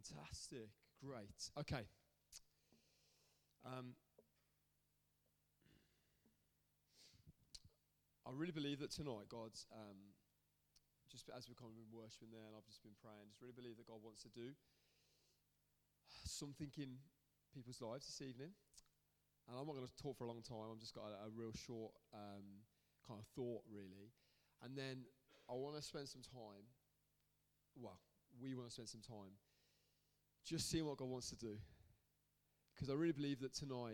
Fantastic. Great. Okay. I really believe that tonight God's, just as we've kind of been worshiping there and I've just been praying, just really believe that God wants to do something in people's lives this evening. And I'm not going to talk for a long time. I've just got a real short kind of thought, really. And then I want to spend some time, we want to spend some time just seeing what God wants to do. Because I really believe that tonight,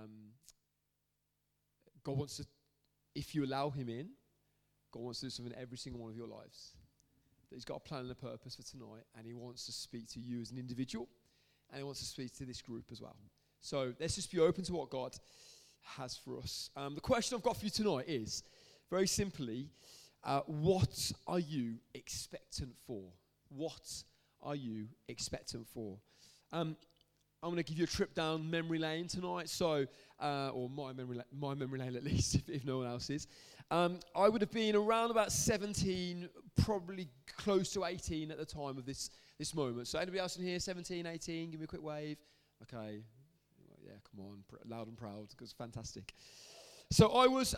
God wants to, if you allow him in, God wants to do something in every single one of your lives. That he's got a plan and a purpose for tonight, and he wants to speak to you as an individual, and he wants to speak to this group as well. So let's just be open to what God has for us. The question I've got for you tonight is, very simply, what are you expectant for? What are you expectant for? I'm going to give you a trip down memory lane tonight, so or my memory lane at least, if no one else's. I would have been around about 17, probably close to 18 at the time of this moment. So anybody else in here, 17, 18, give me a quick wave. Okay, yeah, come on, loud and proud, because fantastic. So I was,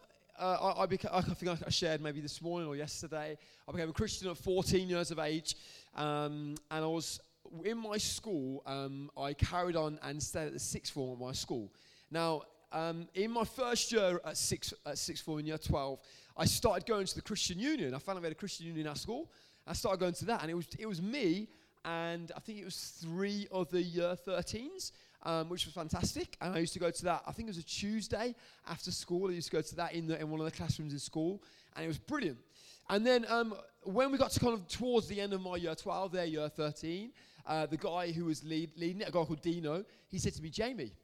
I think I shared maybe this morning or yesterday, I became a Christian at 14 years of age, and I was in my school, I carried on and stayed at the sixth form of my school. Now, in my first year at sixth form, in year 12, I started going to the Christian Union. I found out we had a Christian Union at school. I started going to that, and it was me, and I think it was 3 of the year 13s, which was fantastic. And I used to go to that. I think it was a Tuesday after school. I used to go to that in one of the classrooms in school, and it was brilliant. And then when we got to kind of towards the end of my year 12, their year 13, the guy who was leading it, a guy called Dino, he said to me, "Jamie,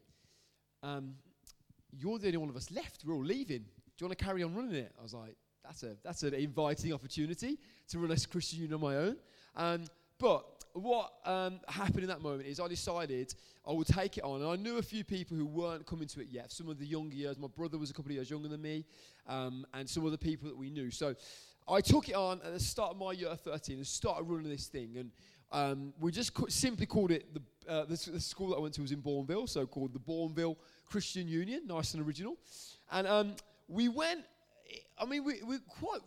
you're the only one of us left. We're all leaving. Do you want to carry on running it?" I was like, that's an inviting opportunity to run a Christian Union on my own. But what happened in that moment is I decided I would take it on. And I knew a few people who weren't coming to it yet. Some of the younger years. My brother was a couple of years younger than me. And some of the people that we knew. So I took it on at the start of my year 13 and started running this thing. And we just simply called it, the school that I went to was in Bourneville, so called the Bourneville Christian Union, nice and original. And we went, we were quite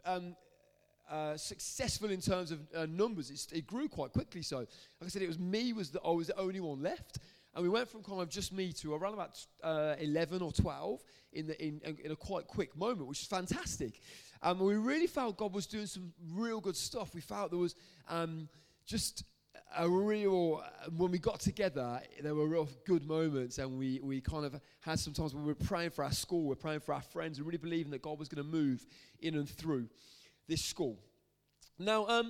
successful in terms of numbers. It grew quite quickly, so like I said, I was the only one left. And we went from kind of just me to around about 11 or 12 in a quite quick moment, which is fantastic. We really felt God was doing some real good stuff. We felt there was just a real, when we got together, there were real good moments, and we kind of had some times when we were praying for our school, we're praying for our friends, and really believing that God was going to move in and through this school. Now,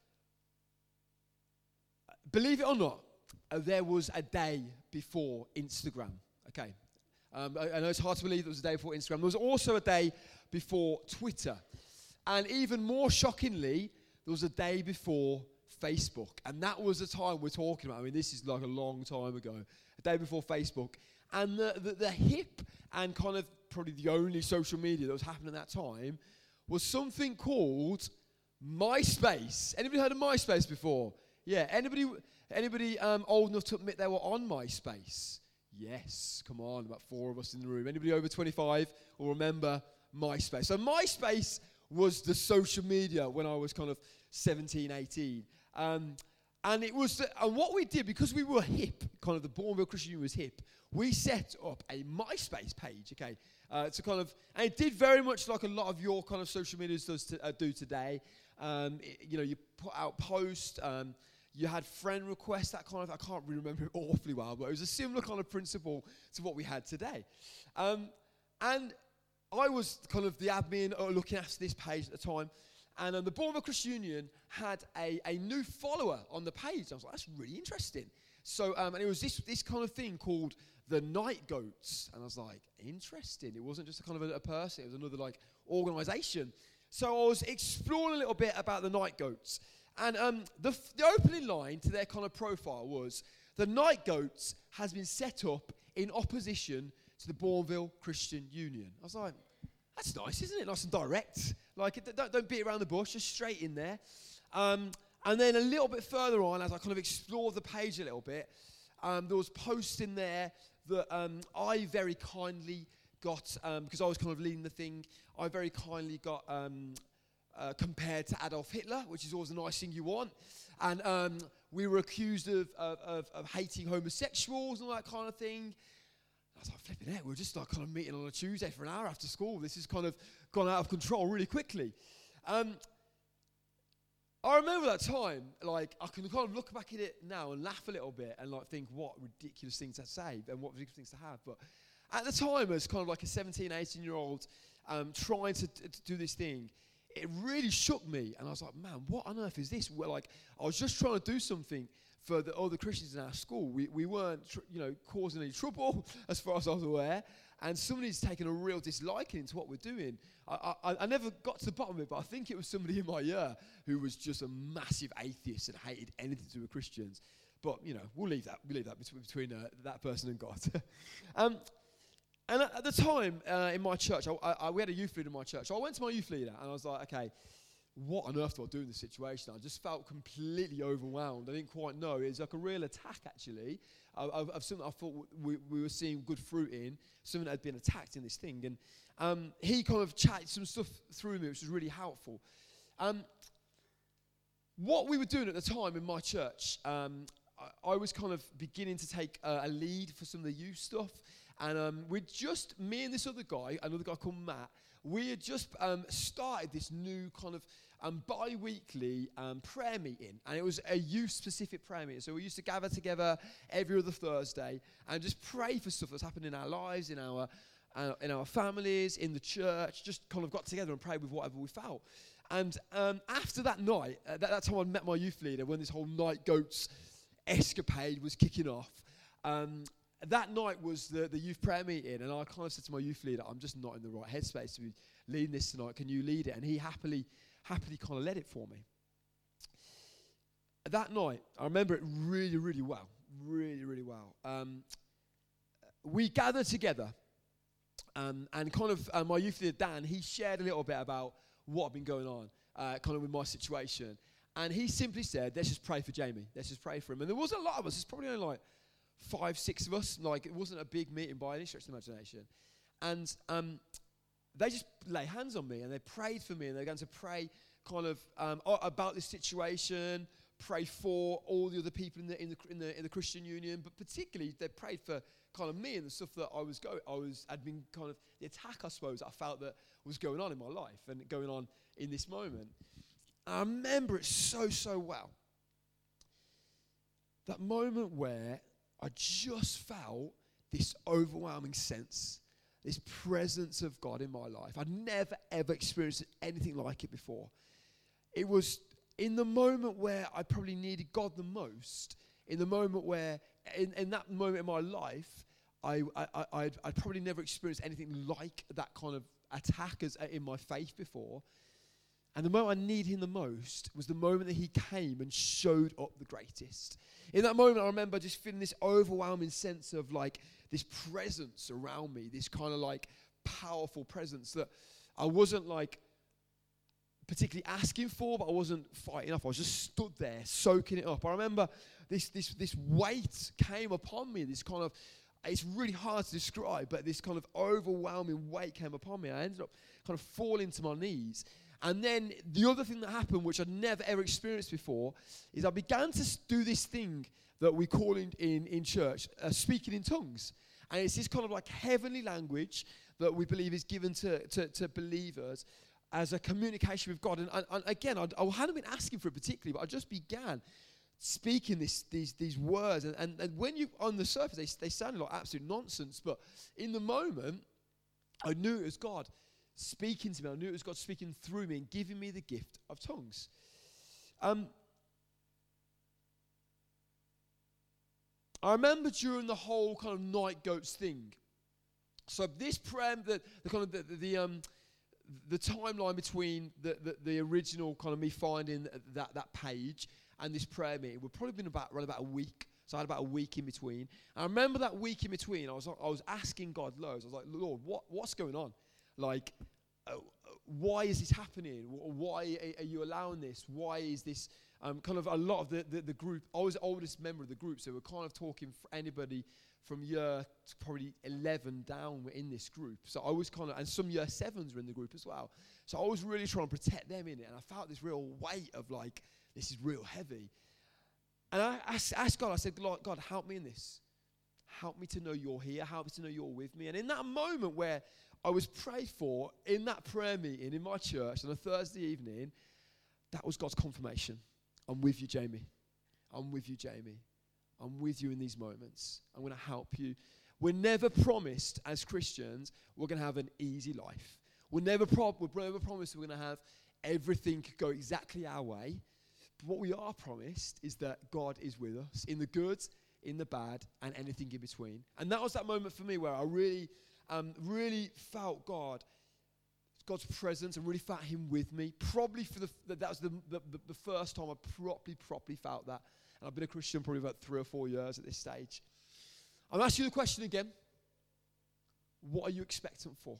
believe it or not, there was a day before Instagram. Okay, I know it's hard to believe there was a day before Instagram. There was also a day before Twitter, and even more shockingly, there was a day before Facebook, and that was the time we're talking about. I mean, this is like a long time ago, a day before Facebook, and the hip and kind of probably the only social media that was happening at that time was something called MySpace. Anybody heard of MySpace before? Yeah. Anybody old enough to admit they were on MySpace? Yes. Come on, about 4 of us in the room. Anybody over 25 will remember MySpace? So MySpace was the social media when I was kind of 17, 18. And it was, and what we did, because we were hip, kind of the Bourneville Christian Union was hip, we set up a MySpace page, okay, to kind of, and it did very much like a lot of your kind of social medias do today. You put out posts, you had friend requests, that kind of, I can't really remember it awfully well, but it was a similar kind of principle to what we had today. And I was kind of the admin looking after this page at the time. And the Bourneville Christian Union had a new follower on the page. I was like, that's really interesting. So, and it was this kind of thing called the Night Goats. And I was like, interesting. It wasn't just a kind of a person. It was another like organization. So I was exploring a little bit about the Night Goats. And the opening line to their kind of profile was, the Night Goats has been set up in opposition to the Bourneville Christian Union. I was like, that's nice, isn't it? Nice and direct. Like, don't beat around the bush, just straight in there. And And then a little bit further on, as I kind of explored the page a little bit, there was posts in there that I very kindly got, because I was kind of leading the thing, I very kindly got compared to Adolf Hitler, which is always a nice thing you want. And we were accused of hating homosexuals and all that kind of thing. I was like, flipping it, we were just like kind of meeting on a Tuesday for an hour after school. This has kind of gone out of control really quickly. I remember that time, like, I can kind of look back at it now and laugh a little bit and, like, think what ridiculous things to say and what ridiculous things to have. But at the time, as kind of like a 17, 18-year-old trying to do this thing, it really shook me. And I was like, man, what on earth is this? Well, like, I was just trying to do something for the other Christians in our school. We weren't, causing any trouble as far as I was aware. And somebody's taken a real disliking to what we're doing. I never got to the bottom of it, but I think it was somebody in my year who was just a massive atheist and hated anything to do with Christians. But, we'll leave that between that person and God. And at the time in my church, we had a youth leader in my church. So I went to my youth leader and I was like, okay, what on earth do I do in this situation? I just felt completely overwhelmed. I didn't quite know. It was like a real attack, actually, of something I thought we were seeing good fruit in, something that had been attacked in this thing. And he kind of chatted some stuff through me, which was really helpful. What we were doing at the time in my church, I was kind of beginning to take a lead for some of the youth stuff. And me and this other guy, another guy called Matt, we had just started this new kind of bi-weekly prayer meeting. And it was a youth-specific prayer meeting. So we used to gather together every other Thursday and just pray for stuff that's happened in our lives, in our families, in the church. Just kind of got together and prayed with whatever we felt. And after that night, that time I met my youth leader when this whole night goats escapade was kicking off. That night was the youth prayer meeting, and I kind of said to my youth leader, I'm just not in the right headspace to be leading this tonight. Can you lead it? And he happily kind of led it for me. That night, I remember it really, really well. Really, really well. We gathered together, and kind of my youth leader, Dan, he shared a little bit about what had been going on, kind of with my situation. And he simply said, let's just pray for Jamie. Let's just pray for him. And there wasn't a lot of us. There's probably only like 5, 6 of us. Like, it wasn't a big meeting by any stretch of the imagination. And they just lay hands on me and they prayed for me, and they began to pray kind of about this situation, pray for all the other people in the Christian Union, but particularly they prayed for kind of me and the stuff that had been kind of the attack, I suppose, I felt that was going on in my life and going on in this moment. I remember it so well. That moment where I just felt this overwhelming sense, this presence of God in my life. I'd never, ever experienced anything like it before. It was in the moment where I probably needed God the most, in the moment where, in that moment in my life, I'd probably never experienced anything like that kind of attack as in my faith before. And the moment I needed him the most was the moment that he came and showed up the greatest. In that moment, I remember just feeling this overwhelming sense of like this presence around me, this kind of like powerful presence that I wasn't like particularly asking for, but I wasn't fighting off. I was just stood there soaking it up. I remember this weight came upon me, this kind of, it's really hard to describe, but this kind of overwhelming weight came upon me. I ended up kind of falling to my knees. And then the other thing that happened, which I'd never ever experienced before, is I began to do this thing that we call in church, speaking in tongues. And it's this kind of like heavenly language that we believe is given to believers as a communication with God. And again, I hadn't been asking for it particularly, but I just began speaking these words. And when you, on the surface, they sounded like absolute nonsense. But in the moment, I knew it was God speaking to me. I knew it was God speaking through me and giving me the gift of tongues. I remember during the whole kind of night goats thing. So this prayer, the timeline between the original kind of me finding that page and this prayer meeting would probably been around about a week. So I had about a week in between. I remember that week in between, I was asking God loads. I was like, Lord, what's going on? Like, why is this happening? Why are you allowing this? Why is this kind of a lot of the group? I was the oldest member of the group, so we're kind of talking for anybody from year to probably 11 down were in this group. So I was kind of, and some year 7s were in the group as well. So I was really trying to protect them in it, and I felt this real weight of like, this is real heavy. And I asked God, I said, God, help me in this. Help me to know you're here. Help me to know you're with me. And in that moment where I was prayed for, in that prayer meeting in my church on a Thursday evening, that was God's confirmation. I'm with you, Jamie. I'm with you, Jamie. I'm with you in these moments. I'm going to help you. We're never promised as Christians we're going to have an easy life. We're never promised we're going to have everything go exactly our way. But what we are promised is that God is with us in the good, in the bad, and anything in between. And that was that moment for me where I really felt God's presence, and really felt Him with me. Probably that was the first time I properly felt that. And I've been a Christian probably about 3 or 4 years at this stage. I'm asking you the question again. What are you expectant for?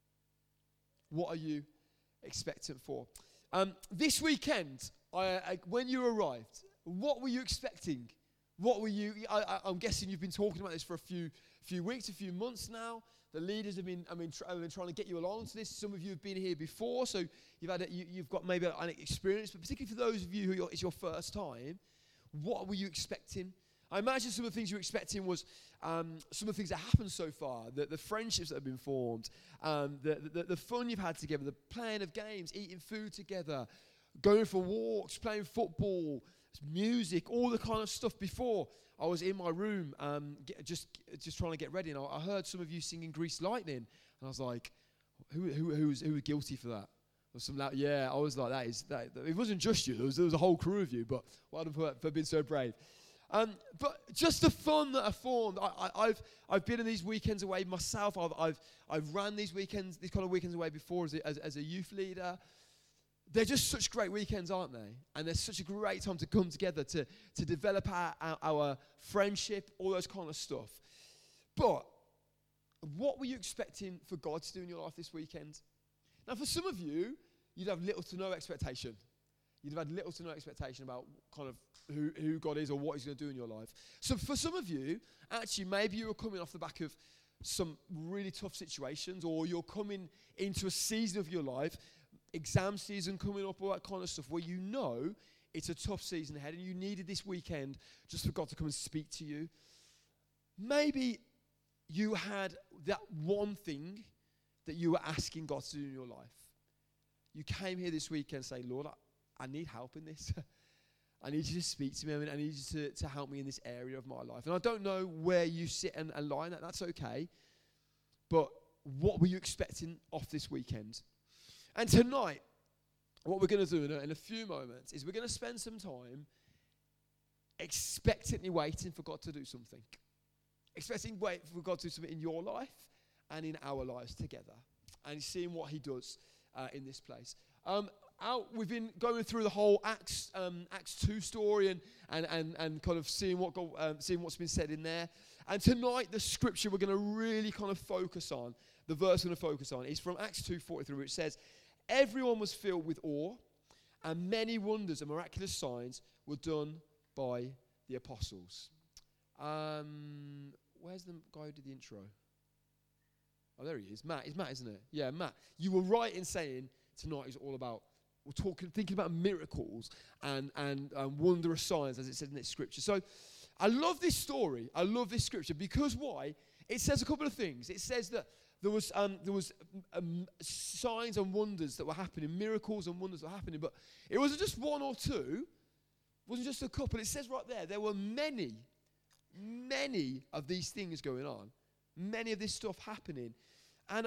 What are you expectant for? This weekend, when you arrived, what were you expecting? What were you? I'm guessing you've been talking about this for a few weeks, a few months now. The leaders have been trying to get you along to this. Some of you have been here before, so you've got maybe an experience. But particularly for those of you who it's your first time, what were you expecting? I imagine some of the things you were expecting was some of the things that happened so far, the friendships that have been formed, the fun you've had together, the playing of games, eating food together, going for walks, playing football, music, all the kind of stuff. Before I was in my room just trying to get ready, and I heard some of you singing Grease Lightning, and I was like, who was guilty for that? Yeah, I was like, that. It wasn't just you. There was a whole crew of you, but well done for being so brave. But just the fun that I formed. I've been in these weekends away myself. I've ran these kind of weekends away before as a youth leader. They're just such great weekends, aren't they? And they're such a great time to come together to develop our friendship, all those kind of stuff. But what were you expecting for God to do in your life this weekend? Now, for some of you, you'd have little to no expectation. You'd have had little to no expectation about kind of who God is or what He's going to do in your life. So for some of you, actually, maybe you were coming off the back of some really tough situations, or you're coming into a season of your life, exam season coming up, all that kind of stuff, where you know it's a tough season ahead and you needed this weekend just for God to come and speak to you. Maybe you had that one thing that you were asking God to do in your life. You came here this weekend saying, Lord, I need help in this. I need you to speak to me. I need you to help me in this area of my life. And I don't know where you sit and lie in that. That's okay. But what were you expecting off this weekend? And tonight, what we're going to do in a few moments is we're going to spend some time expectantly waiting for God to do something. Wait for God to do something in your life and in our lives together. And seeing what He does in this place. We've been going through the whole Acts 2 story and kind of seeing what's been said in there. And tonight, the scripture we're going to really kind of focus on, the verse we're going to focus on, is from Acts 2:43, which says, "Everyone was filled with awe, and many wonders and miraculous signs were done by the apostles." Where's the guy who did the intro? Oh, there he is. Matt. It's Matt, isn't it? Yeah, Matt. You were right in saying tonight is all about, thinking about miracles and wondrous signs, as it said in this scripture. So I love this story. I love this scripture because why? It says a couple of things. It says that there was signs and wonders that were happening, miracles and wonders that were happening, but it wasn't just one or two. It wasn't just a couple. It says right there were many of these things going on, many of this stuff happening. And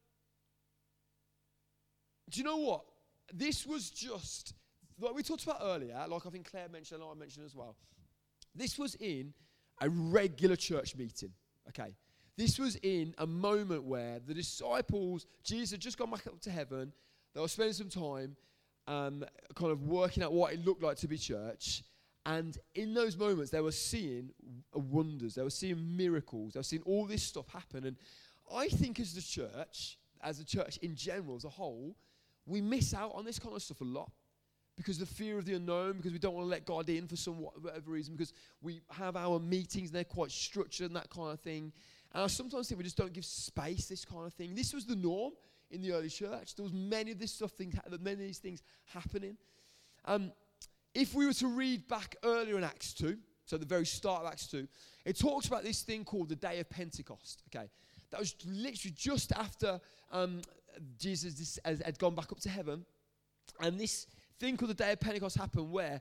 do you know what? This was just, like we talked about earlier, like I think Claire mentioned and I mentioned as well. This was in a regular church meeting, okay? This was in a moment where the disciples, Jesus had just gone back up to heaven. They were spending some time kind of working out what it looked like to be church. And in those moments, they were seeing wonders. They were seeing miracles. They were seeing all this stuff happen. And I think as the church, as a church in general, as a whole, we miss out on this kind of stuff a lot because of the fear of the unknown, because we don't want to let God in for some whatever reason, because we have our meetings and they're quite structured and that kind of thing. And I sometimes think we just don't give space, this kind of thing. This was the norm in the early church. There was many of these things happening. If we were to read back earlier in Acts 2, so the very start of Acts 2, it talks about this thing called the Day of Pentecost, okay? That was literally just after Jesus had gone back up to heaven. And this thing called the Day of Pentecost happened where,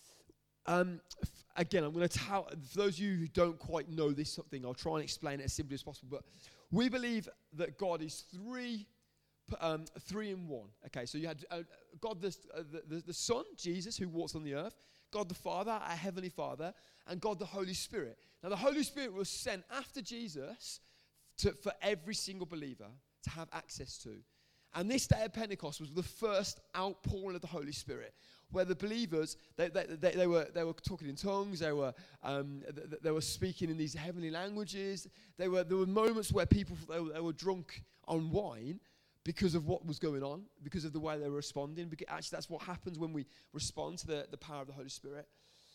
again, I'm going to tell, for those of you who don't quite know this thing, I'll try and explain it as simply as possible. But we believe that God is three in one. Okay, so you had God the Son, Jesus, who walks on the earth, God the Father, our Heavenly Father, and God the Holy Spirit. Now, the Holy Spirit was sent after Jesus for every single believer to have access to. And this Day of Pentecost was the first outpouring of the Holy Spirit, where the believers, they were talking in tongues, they were speaking in these heavenly languages. There were moments where people, they were drunk on wine because of what was going on, because of the way they were responding. Because actually, that's what happens when we respond to the power of the Holy Spirit.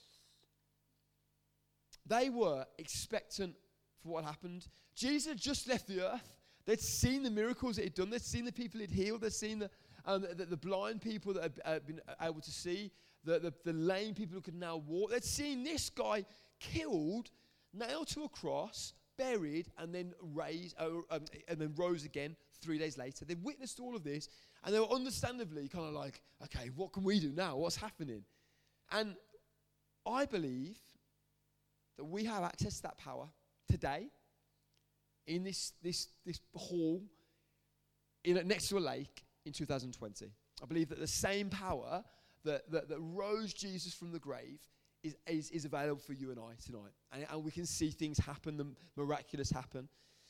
They were expectant for what happened. Jesus had just left the earth. They'd seen the miracles that he'd done. They'd seen the people he'd healed. They'd seen the blind people that had been able to see, the lame people who could now walk. They'd seen this guy killed, nailed to a cross, buried, and then rose again 3 days later. They witnessed all of this, and they were understandably kind of like, okay, what can we do now? What's happening? And I believe that we have access to that power today in this hall next to a lake in 2020. I believe that the same power that rose Jesus from the grave is available for you and I tonight. And we can see things happen, the miraculous happen.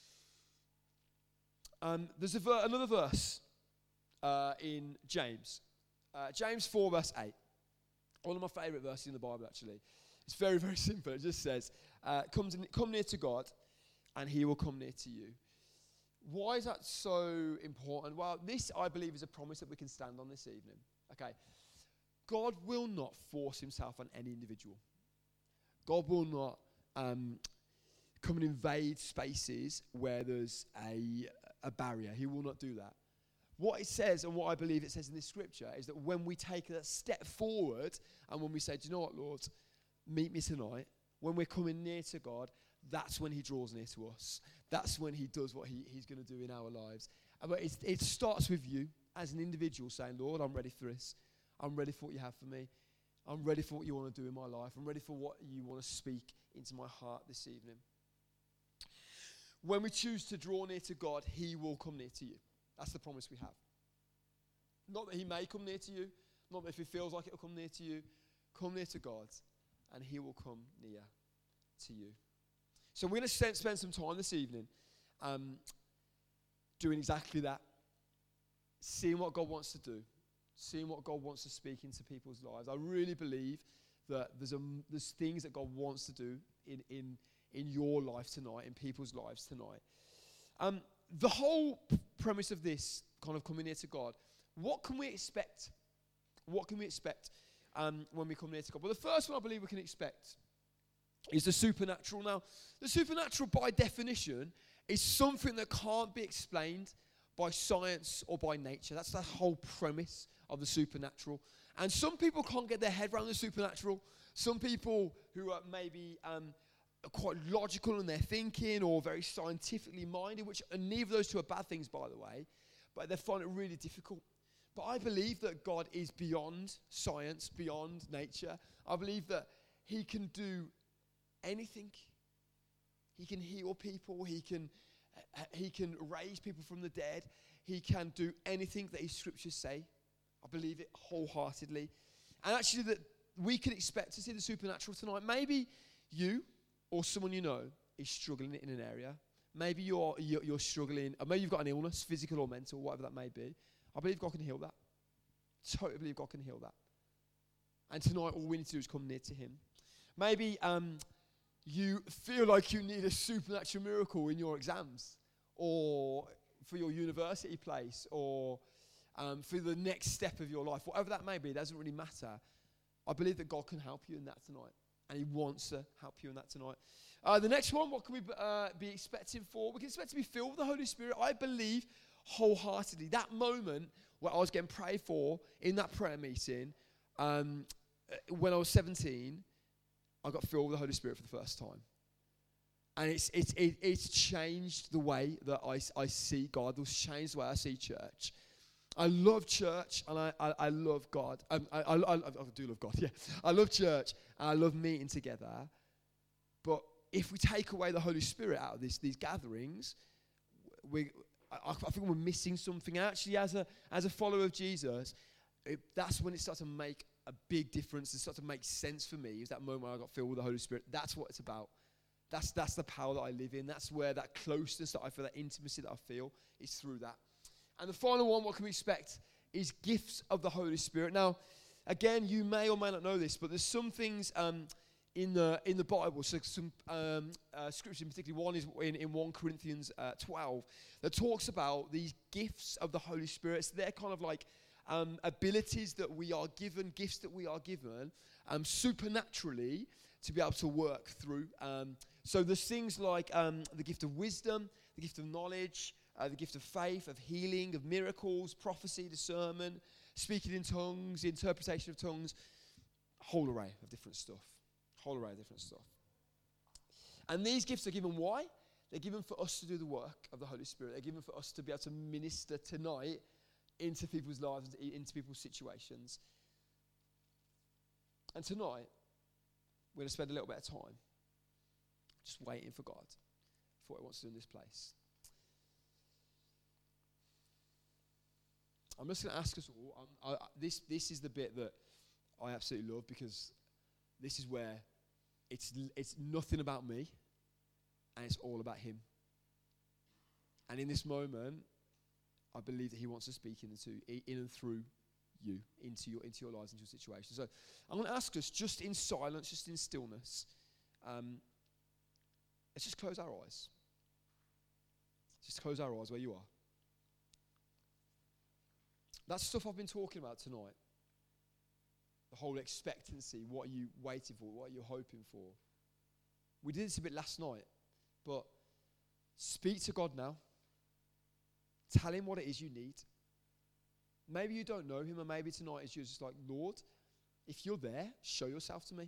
There's another verse in James. James 4 verse 8. One of my favourite verses in the Bible, actually. It's very, very simple. It just says, come near to God, and he will come near to you. Why is that so important? Well, this, I believe, is a promise that we can stand on this evening. Okay. God will not force himself on any individual. God will not come and invade spaces where there's a barrier. He will not do that. What it says, and what I believe it says in this scripture, is that when we take that step forward, and when we say, do you know what, Lord, meet me tonight, when we're coming near to God, that's when he draws near to us. That's when he does what he's going to do in our lives. But it starts with you as an individual saying, Lord, I'm ready for this. I'm ready for what you have for me. I'm ready for what you want to do in my life. I'm ready for what you want to speak into my heart this evening. When we choose to draw near to God, he will come near to you. That's the promise we have. Not that he may come near to you, not that if he feels like it will come near to you. Come near to God, and he will come near to you. So we're going to spend some time this evening doing exactly that. Seeing what God wants to do. Seeing what God wants to speak into people's lives. I really believe that there's things that God wants to do in your life tonight, in people's lives tonight. The whole premise of this kind of coming near to God, what can we expect? What can we expect when we come near to God? Well, the first one I believe we can expect is the supernatural. Now, the supernatural by definition is something that can't be explained by science or by nature. That's the whole premise of the supernatural. And some people can't get their head around the supernatural. Some people who are maybe quite logical in their thinking or very scientifically minded, which neither of those two are bad things, by the way, but they find it really difficult. But I believe that God is beyond science, beyond nature. I believe that he can do anything. He can heal people. He can raise people from the dead. He can do anything that his scriptures say. I believe it wholeheartedly. And actually that we can expect to see the supernatural tonight. Maybe you or someone you know is struggling in an area. Maybe you're struggling, or maybe you've got an illness, physical or mental, whatever that may be. I believe God can heal that. Totally believe God can heal that. And tonight all we need to do is come near to him. Maybe you feel like you need a supernatural miracle in your exams, or for your university place or for the next step of your life, whatever that may be, it doesn't really matter. I believe that God can help you in that tonight. And he wants to help you in that tonight. The next one, what can we be expecting for? We can expect to be filled with the Holy Spirit. I believe wholeheartedly. That moment where I was getting prayed for in that prayer meeting, when I was 17, I got filled with the Holy Spirit for the first time. And it's changed the way that I see God. It's changed the way I see church. I love church and I love God. I do love God, yeah. I love church and I love meeting together. But if we take away the Holy Spirit out of these gatherings, I think we're missing something. Actually, as a follower of Jesus, that's when it starts to make a big difference. It starts to make sense for me. Is that moment where I got filled with the Holy Spirit. That's what it's about. That's the power that I live in. That's where that closeness that I feel, that intimacy that I feel, is through that. And the final one, what can we expect, is gifts of the Holy Spirit. Now, again, you may or may not know this, but there's some things in the Bible, so some scripture, particularly one is in 1 Corinthians 12, that talks about these gifts of the Holy Spirit. So they're kind of like abilities that we are given, gifts that we are given supernaturally to be able to work through. So there's things like the gift of wisdom, the gift of knowledge, the gift of faith, of healing, of miracles, prophecy, discernment, speaking in tongues, interpretation of tongues, a whole array of different stuff. And these gifts are given why? They're given for us to do the work of the Holy Spirit. They're given for us to be able to minister tonight into people's lives, into people's situations. And tonight, we're going to spend a little bit of time just waiting for God, for what he wants to do in this place. I'm just going to ask us all, this is the bit that I absolutely love, because this is where it's nothing about me and it's all about him. And in this moment, I believe that he wants to speak in and through you, into your lives, into your situation. So I'm going to ask us, just in silence, just in stillness, let's just close our eyes. Just close our eyes where you are. That stuff I've been talking about tonight, the whole expectancy, what are you waiting for, what are you hoping for? We did this a bit last night, but speak to God now. Tell him what it is you need. Maybe you don't know him, and maybe tonight is just like, Lord, if you're there, show yourself to me.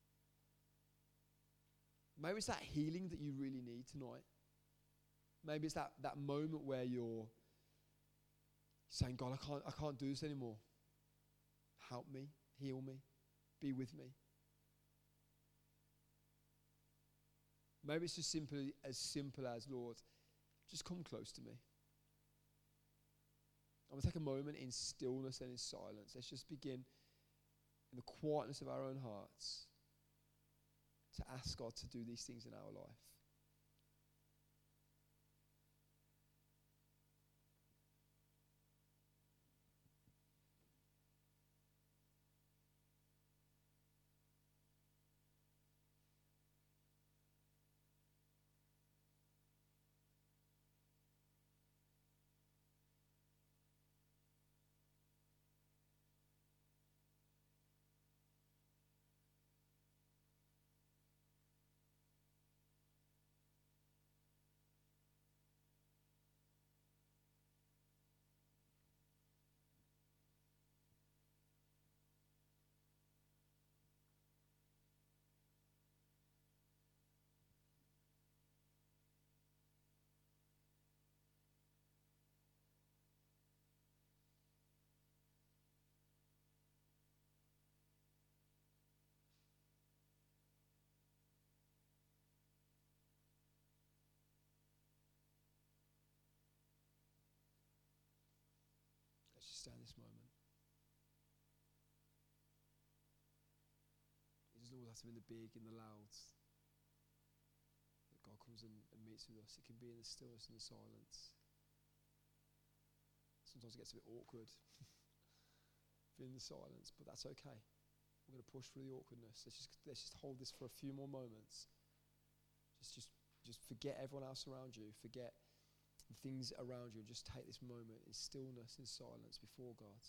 Maybe it's that healing that you really need tonight. Maybe it's that moment where you're saying, God, I can't do this anymore. Help me, heal me, be with me. Maybe it's just as simple as, Lord, just come close to me. I'm going to take a moment in stillness and in silence. Let's just begin in the quietness of our own hearts to ask God to do these things in our life. Let's just stand this moment. It doesn't always have to be in the big, in the louds. That God comes and meets with us. It can be in the stillness and the silence. Sometimes it gets a bit awkward in the silence, but that's okay. We're going to push through the awkwardness. Let's just hold this for a few more moments. Just forget everyone else around you. Forget the things around you, and just take this moment in stillness, in silence before God.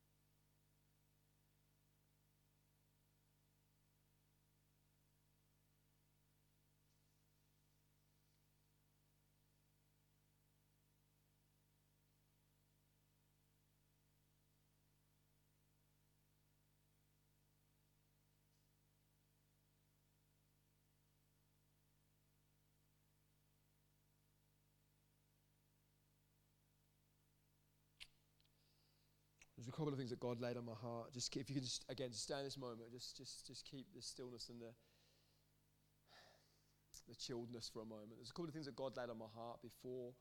There's a couple of things that God laid on my heart. Just if you can just again stay in this moment, just keep the stillness and the chilledness for a moment. There's a couple of things that God laid on my heart before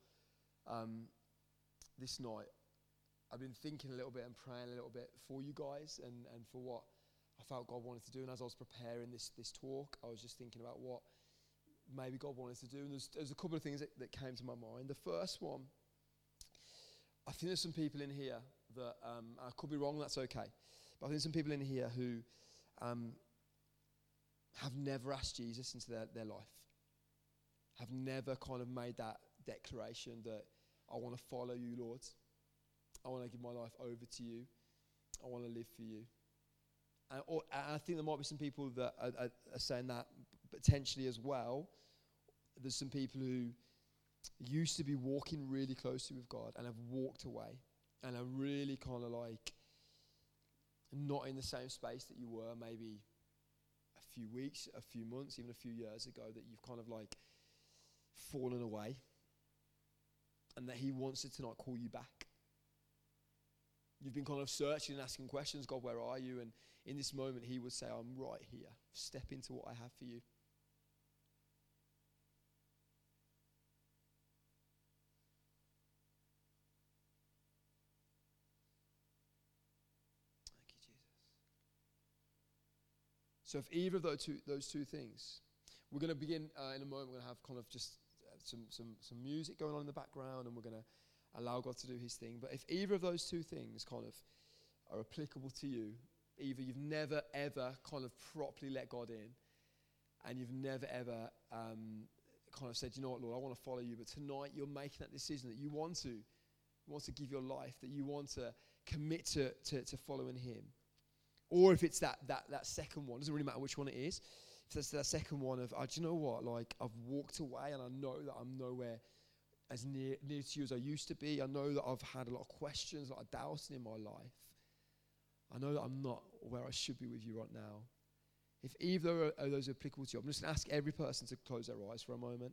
this night. I've been thinking a little bit and praying a little bit for you guys and for what I felt God wanted to do. And as I was preparing this talk, I was just thinking about what maybe God wanted to do. And there's a couple of things that came to my mind. The first one, I think there's some people in here that, I could be wrong, that's okay. But I think there's some people in here who have never asked Jesus into their life. Have never kind of made that declaration that I want to follow you, Lord. I want to give my life over to you. I want to live for you. And I think there might be some people that are saying that potentially as well. There's some people who used to be walking really closely with God and have walked away and are really kind of like not in the same space that you were maybe a few weeks, a few months, even a few years ago, that you've kind of like fallen away, and that he wants to tonight call you back. You've been kind of searching and asking questions, God, where are you? And in this moment, he would say, I'm right here. Step into what I have for you. Thank you, Jesus. So if either of those two things, we're going to begin in a moment. We're going to have kind of just some music going on in the background, and we're going to allow God to do his thing. But if either of those two things kind of are applicable to you, either you've never ever kind of properly let God in, and you've never ever kind of said, you know what, Lord, I want to follow you, but tonight you're making that decision that you want to give your life, that you want to commit to following him. Or if it's that second one, doesn't really matter which one it is. If that's that second one of, do you know what, like I've walked away and I know that I'm nowhere as near to you as I used to be. I know that I've had a lot of questions, a lot of doubts in my life. I know that I'm not where I should be with you right now. If either of those are applicable to you, I'm just going to ask every person to close their eyes for a moment.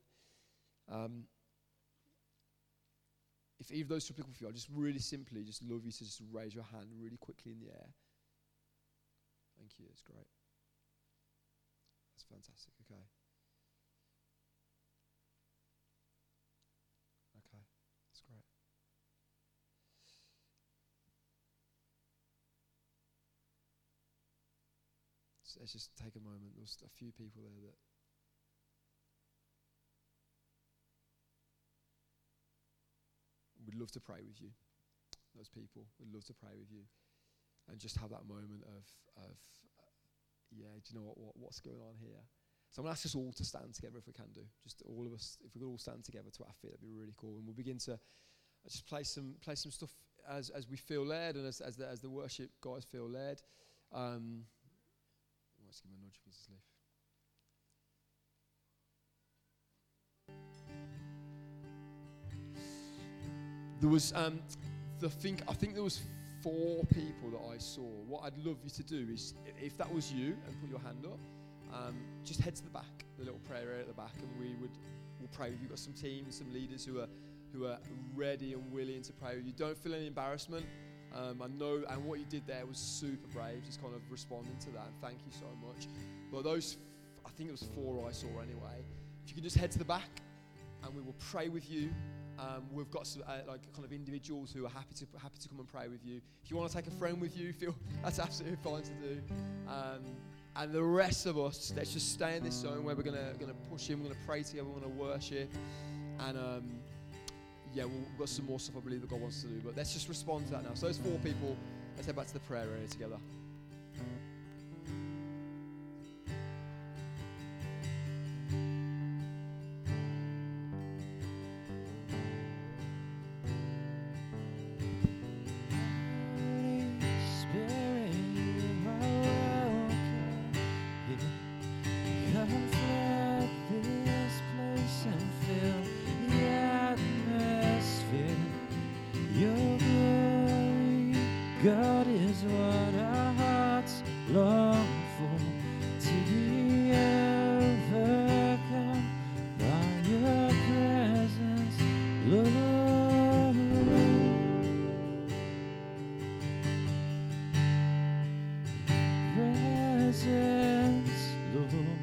If either of those are applicable for you, I just really simply just love you to just raise your hand really quickly in the air. Thank you, it's great. That's fantastic, okay. Okay, that's great. So let's just take a moment. There's a few people there that would love to pray with you. Those people would love to pray with you and just have that moment of yeah, do you know what's going on here? So I'm going to ask us all to stand together if we can do. Just all of us, if we could all stand together to our feet, that'd be really cool. And we'll begin to just play some stuff as we feel led, and as the worship guys feel led. Let's give him a nudge if he's asleep. There was I think there was 4 people that I saw. What I'd love you to do is, if that was you, and put your hand up, just head to the back, the little prayer area at the back, and we'll pray with you. We've got some teams, some leaders who are ready and willing to pray with you. Don't feel any embarrassment. I know, and what you did there was super brave, just kind of responding to that, and thank you so much. But those, I think it was 4 I saw anyway. If you can just head to the back, and we will pray with you. We've got some, like kind of individuals who are happy to come and pray with you. If you want to take a friend with you, that's absolutely fine to do. And the rest of us, let's just stay in this zone where we're gonna push in. We're gonna pray together. We're gonna worship, and we've got some more stuff I believe that God wants to do. But let's just respond to that now. So those 4 people, let's head back to the prayer area together. God is what our hearts long for, to be overcome by your presence, Lord. Presence, Lord.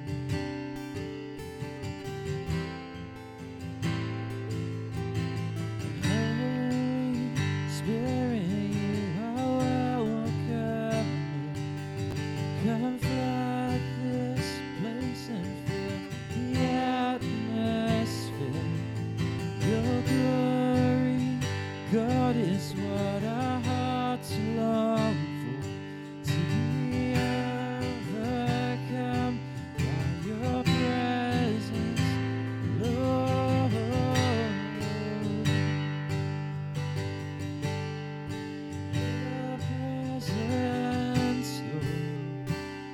Holy Spirit, you are welcome here. Come flood this place and fill the atmosphere. Your glory, God, is what our hearts long for, to be overcome by your presence, Lord. Your presence, Lord.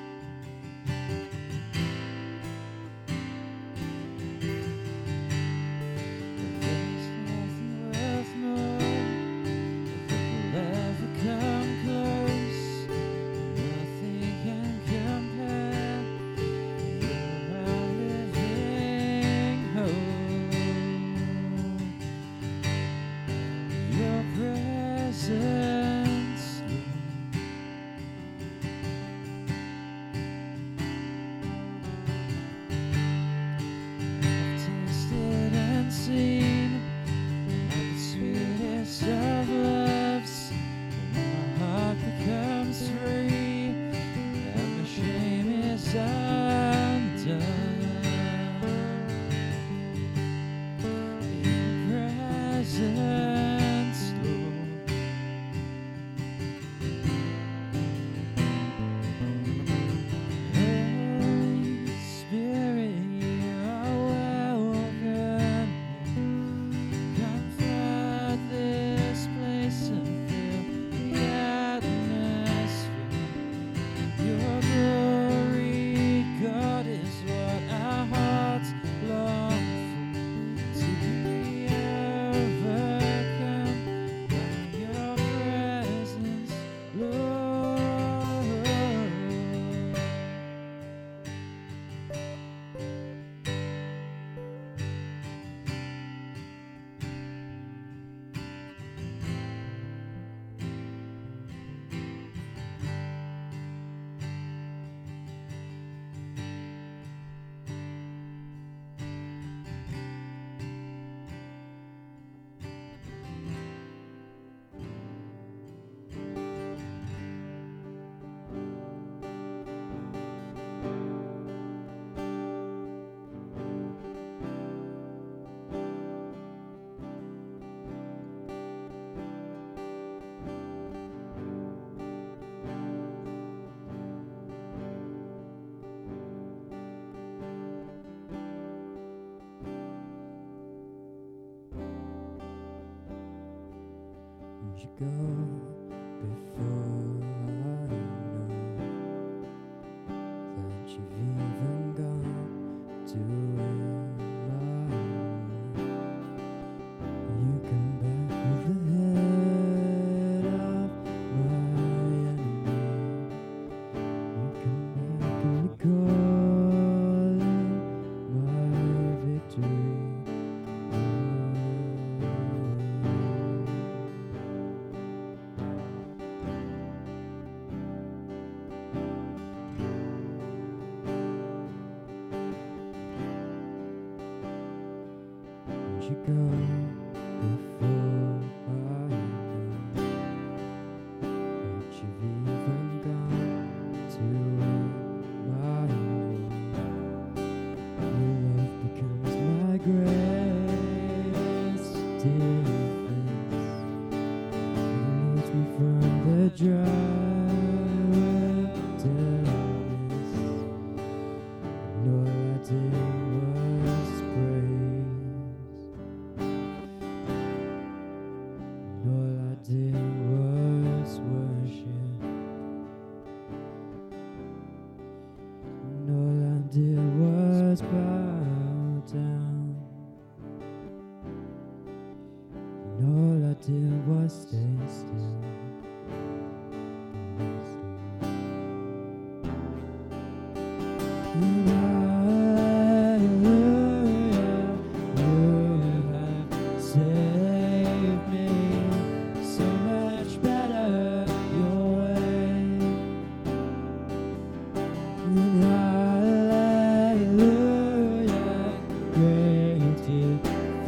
There's nothing worth more that will ever come close. Nothing can compare. You're our living hope. Your presence, Lord. I've tasted and seen of the sweetest of loves, when my heart becomes free and my shame is undone. Your presence, Lord. Holy Spirit, you are welcome. Come flood this place and fill the atmosphere. Your glory, God, is what our hearts long for, to be overcome by your presence, Lord. Would you go before I know that you've even gone to where I am? You come back with the head of my enemy. You come back and you call my victory. Would you go before I know that you've even gone to where my your love becomes my greatest defense. It leads me from the dry wilderness. And all I did was praise. And all I did was worship. And all I did was bow down. And all I did was stay still.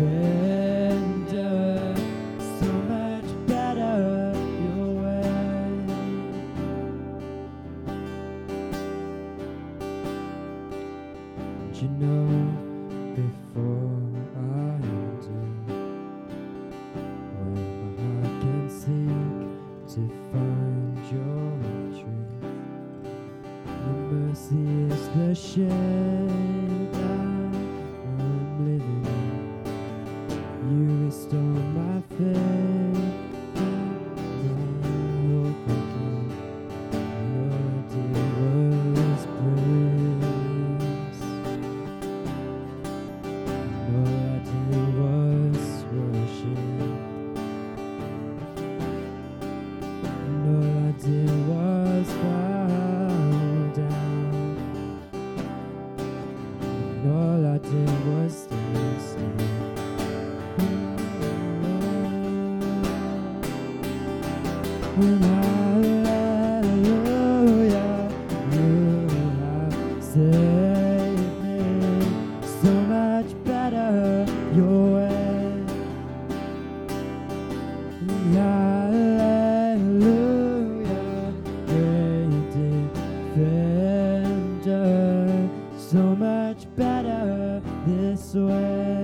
defender, so much better your way. And you know, before I do, where my heart can seek to find your truth, your mercy is the shade I'm living in. You restore my faith and hope again. Lord, it was praise. Lord, it was worship. Lord, it was bow down. All I did was stand still. And hallelujah, you have saved me. So much better your way. And hallelujah, great defender. So much better this way.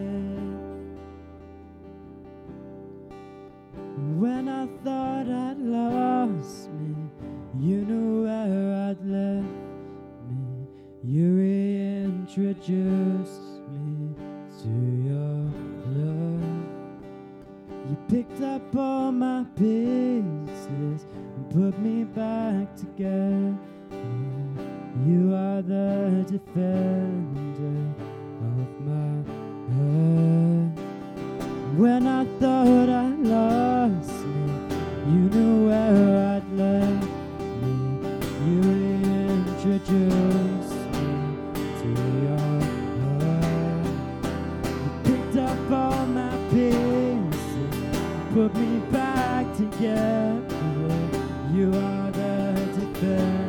When I thought I'd lost me, you knew where I'd left me. You reintroduced me to your love. You picked up all my pieces and put me back together. You are the defender of my heart. When I thought I lost me, you knew where I'd left me. You introduced me to your heart. You picked up all my pieces, put me back together. You are the defender.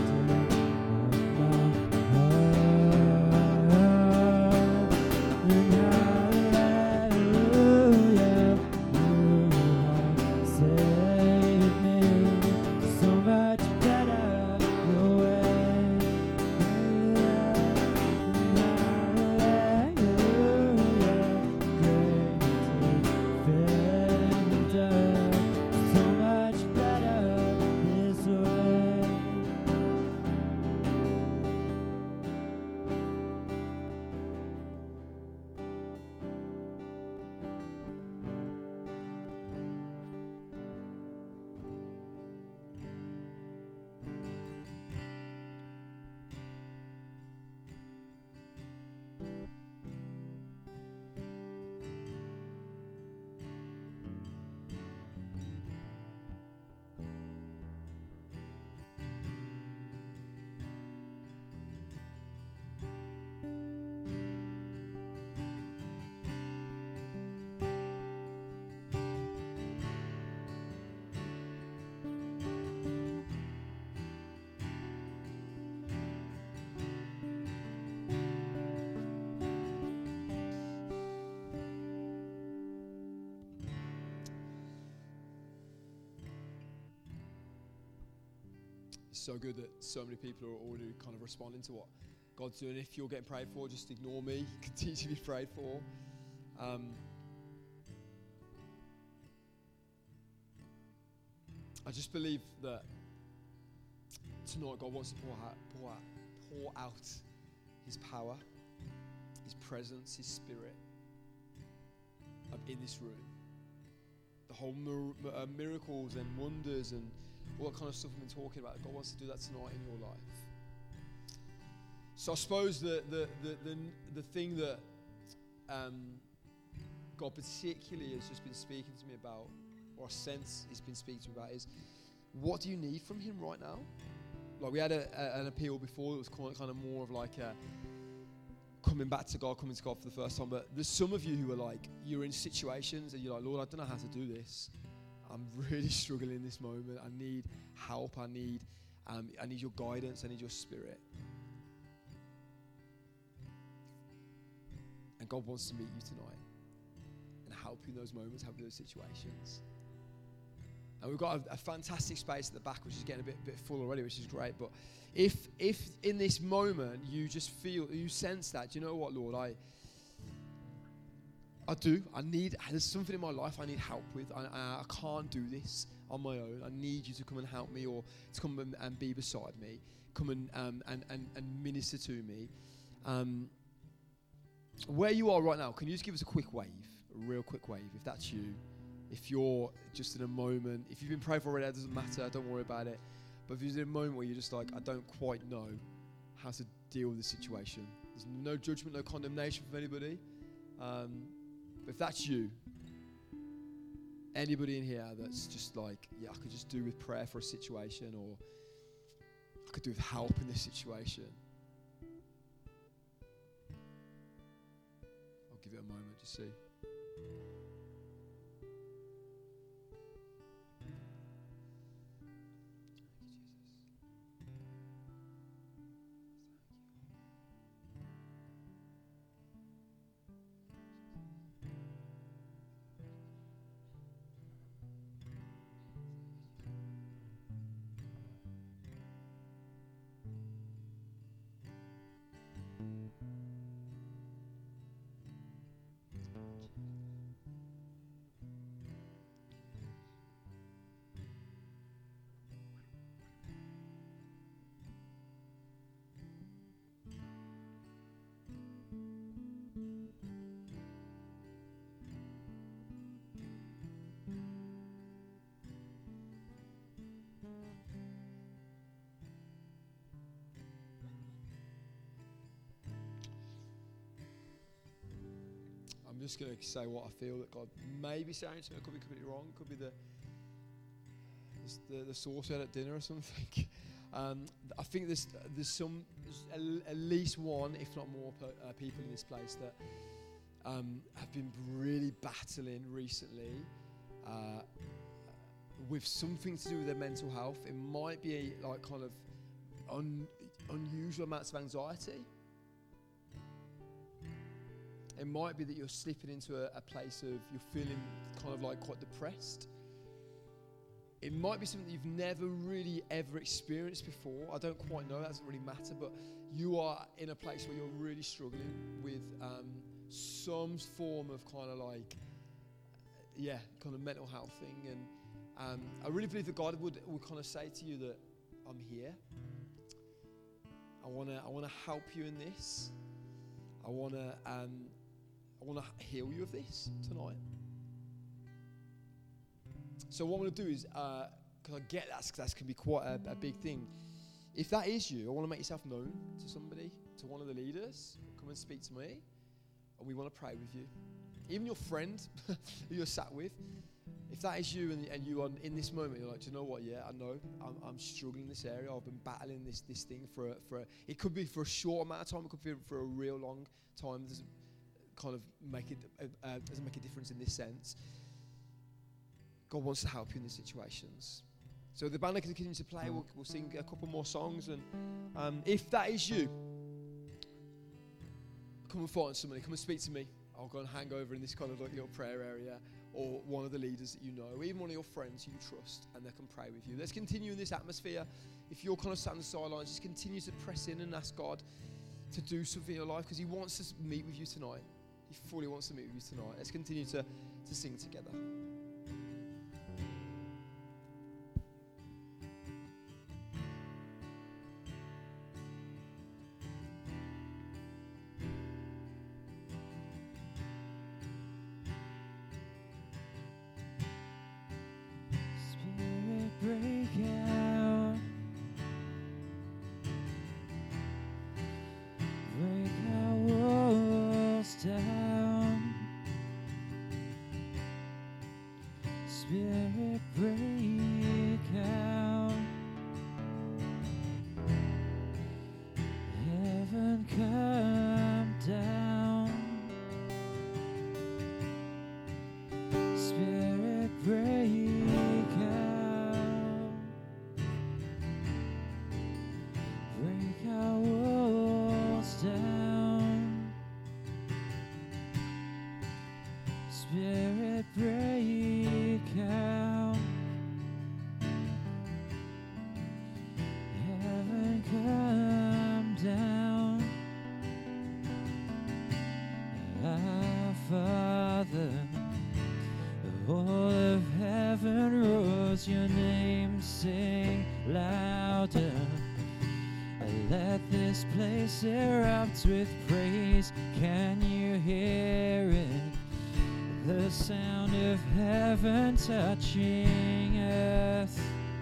It's so good that so many people are already kind of responding to what God's doing. If you're getting prayed for, just ignore me. Continue to be prayed for. I just believe that tonight God wants to pour out His power, His presence, His Spirit in this room. The whole miracles and wonders and all that kind of stuff we've been talking about. God wants to do that tonight in your life. So I suppose the thing that God particularly has just been speaking to me about, or I sense He's been speaking to me about, is what do you need from Him right now? Like we had an appeal before that was kind of more of like a coming to God for the first time. But there's some of you who are like, you're in situations and you're like, Lord, I don't know how to do this. I'm really struggling in this moment. I need help. I need your guidance. I need your Spirit. And God wants to meet you tonight. help you in those moments, help you in those situations. And we've got a fantastic space at the back, which is getting a bit full already, which is great. But if in this moment you just feel, you sense that, do you know what, Lord, there's something in my life I need help with. I can't do this on my own. I need you to come and help me, or to come and be beside me. Come and minister to me. Where you are right now, can you just give us a quick wave? A real quick wave, if that's you. If you're just in a moment, if you've been praying for already, that doesn't matter, don't worry about it. But if you're in a moment where you're just like, I don't quite know how to deal with the situation. There's no judgment, no condemnation from anybody. But if that's you, anybody in here that's just like, yeah, I could just do with prayer for a situation, or I could do with help in this situation. I'll give it a moment, just see. I'm just going to say what I feel that God may be saying to me. I could be completely wrong. It could be the sauce we had at dinner or something. I think there's at least one, if not more, people in this place that have been really battling recently with something to do with their mental health. It might be like kind of unusual amounts of anxiety. It might be that you're slipping into a place of you're feeling kind of like quite depressed. It might be something that you've never really ever experienced before. I don't quite know, that doesn't really matter, but you are in a place where you're really struggling with some form of kind of like, kind of mental health thing. And I really believe that God would kind of say to you that I'm here. I want to help you in this. I want to heal you of this tonight. So what I'm going to do is, because I get that can be quite a big thing. If that is you, I want to make yourself known to somebody, to one of the leaders. Come and speak to me, and we want to pray with you. Even your friend who you're sat with. If that is you and you are in this moment, you're like, do you know what? Yeah, I know I'm struggling in this area. I've been battling this thing for it could be for a short amount of time. It could be for a real long time. It doesn't kind of doesn't make a difference in this sense. God wants to help you in these situations. So the band can continue to play. We'll sing a couple more songs, and if that is you, come and find somebody. Come and speak to me. I'll go and hang over in this kind of like little prayer area, or one of the leaders that you know, or even one of your friends you trust, and they can pray with you. Let's continue in this atmosphere. If you're kind of sat on the sidelines, just continue to press in and ask God to do something in your life, because He wants to meet with you tonight. He fully wants to meet with you tonight. Let's continue to sing together. Spirit, break out. Heaven, come down. Our Father, all of heaven roars your name, sing louder. Let this place erupt with praise. Can you hear it? The sound of heaven touching earth.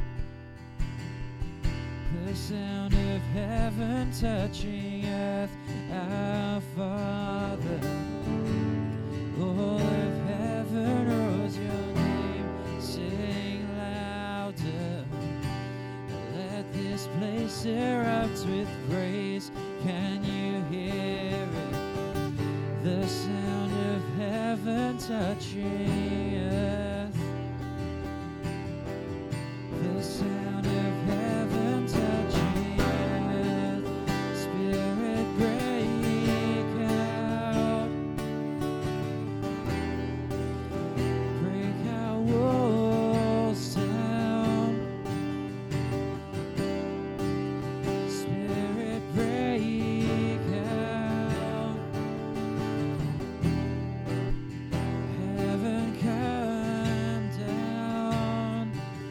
The sound of heaven touching earth. Our Father, all of heaven roars your name, sing louder. Let this place erupt with praise. Can you hear it? The sound of heaven touching earth. The sound of heaven touching earth. Spirit, break out. Break our walls down. Spirit, break out. Heaven, come down.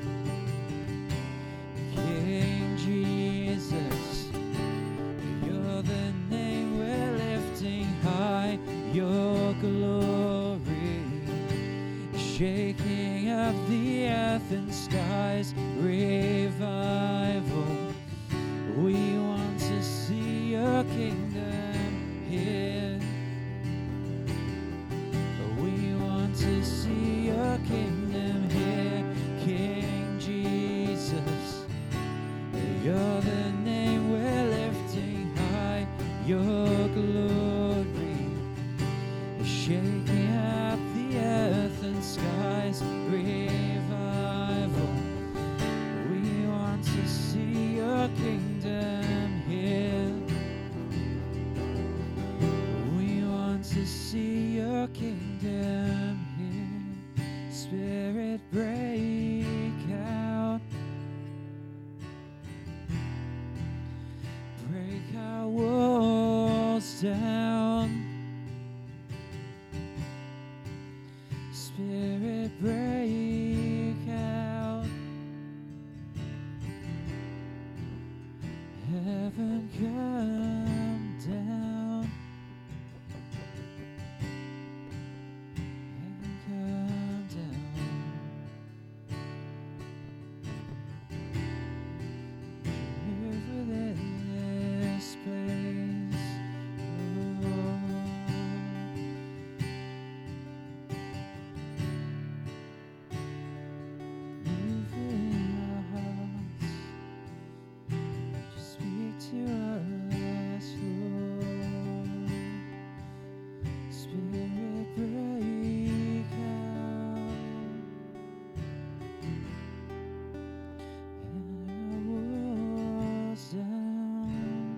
King Jesus, you're the name we're lifting high. Your glory shaking up the earth and skies. Revival, we want to see your kingdom here. We want to see your kingdom here. King Jesus, you're the name we're lifting high. Your glory is shaking up the earth and skies. Revival, we want to see your kingdom here. We want to see your kingdom here. Spirit, break out. Break our walls down. Spirit, break out. Heaven, come down. Heaven, come down. Live within this place. Move in our hearts. Just speak to us, Lord. Spirit, break out. And our walls down.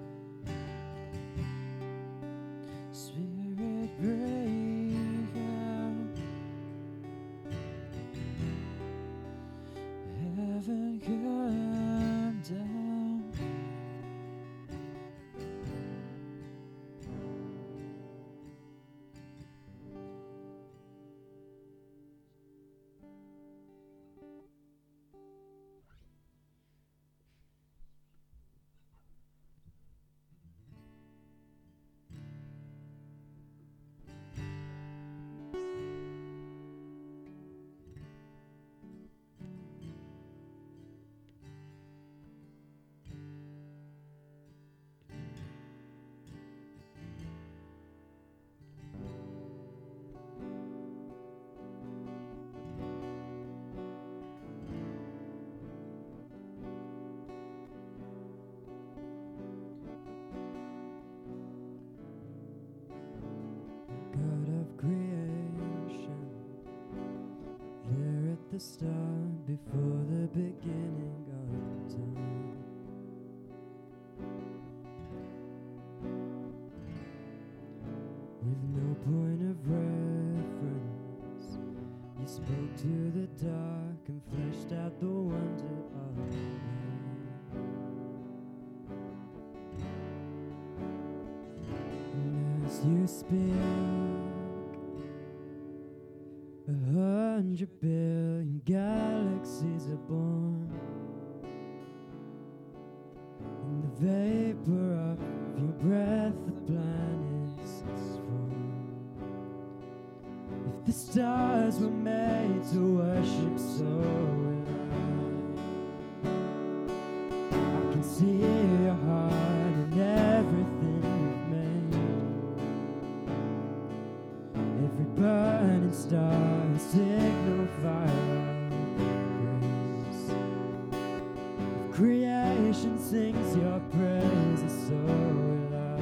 Spirit, break out. Heaven, come down. God of creation, there at the start, before the beginning of time. With no point of reference, You spoke to the dark and fleshed out the wonder of life. And as you speak, 100 billion galaxies are born, in the vapor of your breath the planets form. If the stars were made to worship, so will I can see your heart in everything you've made. Every burning star a signal fire of grace. If creation sings your praises, so will I.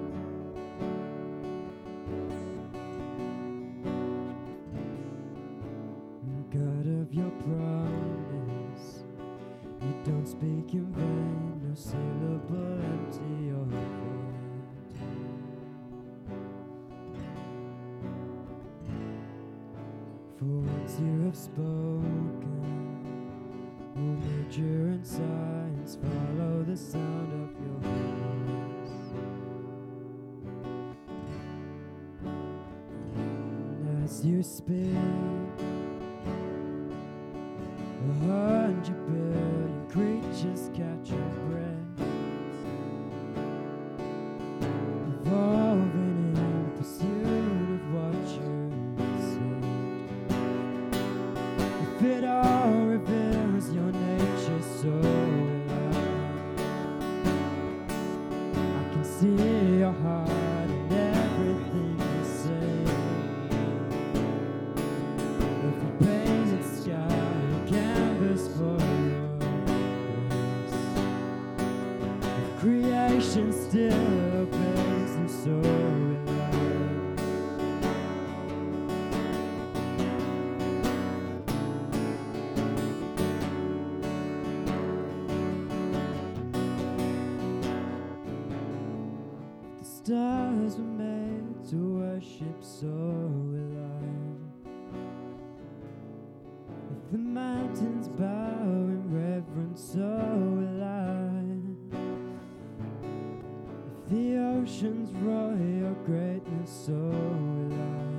God of your promise, you don't speak in vain, no syllable empty or void. For once you have spoken, all nature and science follow the sound of your voice. And as you speak, 100 billion creatures catch your breath, evolving in pursuit of what you said. If it all reveals your nature, so will I can see your heart in everything you say. Every painted sky, canvas for your grace. If creation still obeys, and so will I. If the stars were made to worship, so will I. If the mountains bow in reverence, so will I. If the oceans roar your greatness, so will I.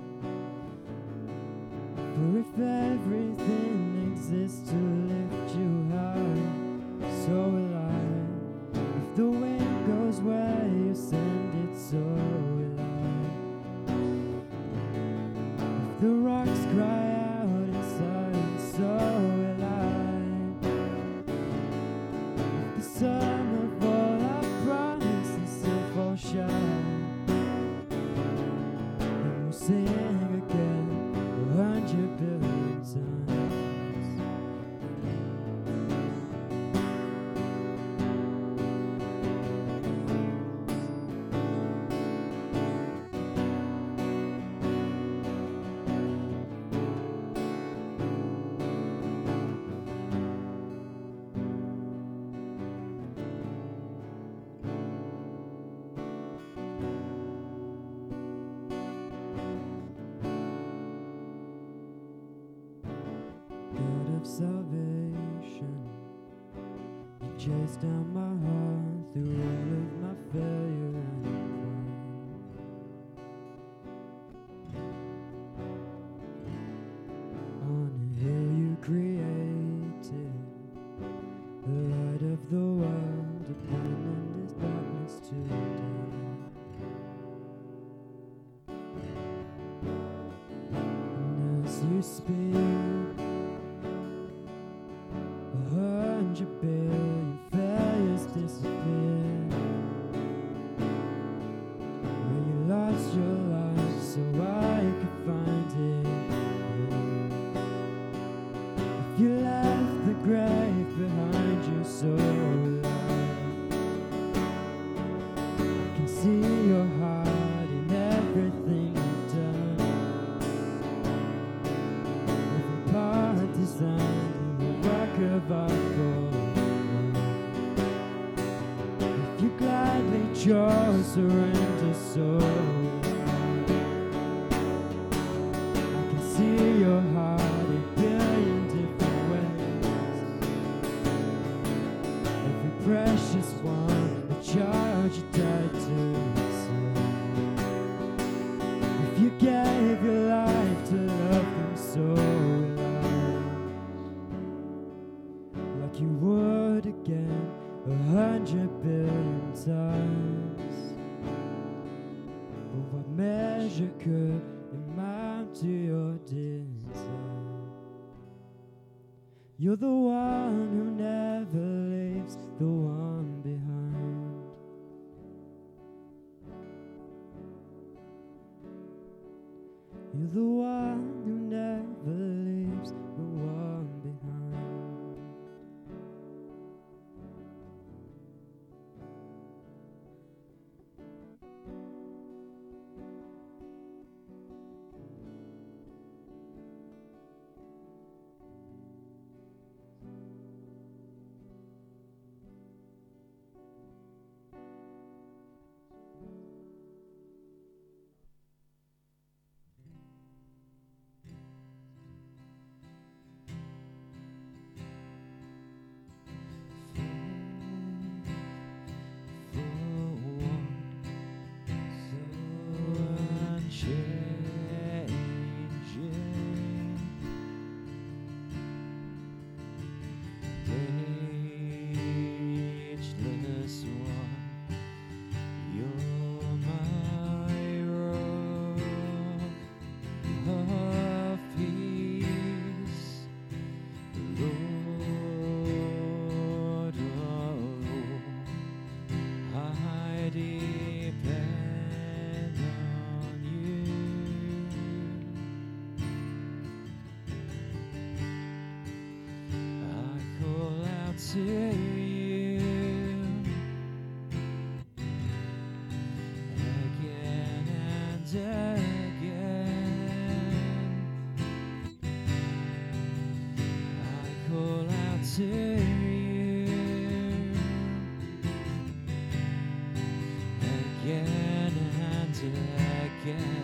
For if everything exists to lift you high, so will I. If the wind goes where you send it, so will I. If the rocks cry out in silence, so will I. If the sum of all our promises still fall shy, then we'll sing again 100 billion times. God of salvation, you chase down my heart through all of my failure and crime. On a hill you created the light of the world, upon endless darkness to die. And as you speak, 100 billion failures disappear. Where you lost your life so I could find it here. If you left the grave behind you, so will I can see your heart in everything you've done. Every part designed of our goal. If you gladly chose surrender, so I can see your heart. to your desire. You're the one who never leaves the one behind. You're the one who never leaves the one behind. To you again and again, I call out to you again and again.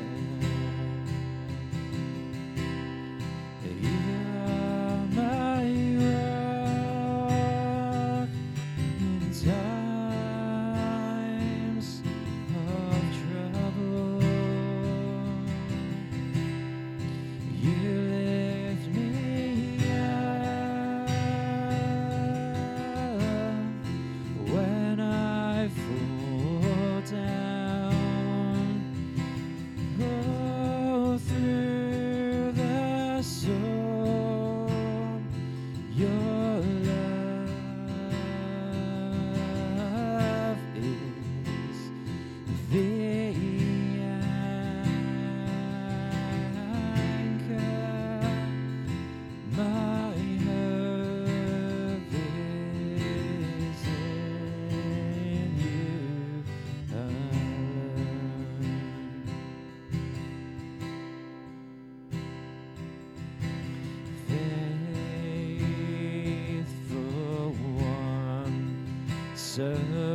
So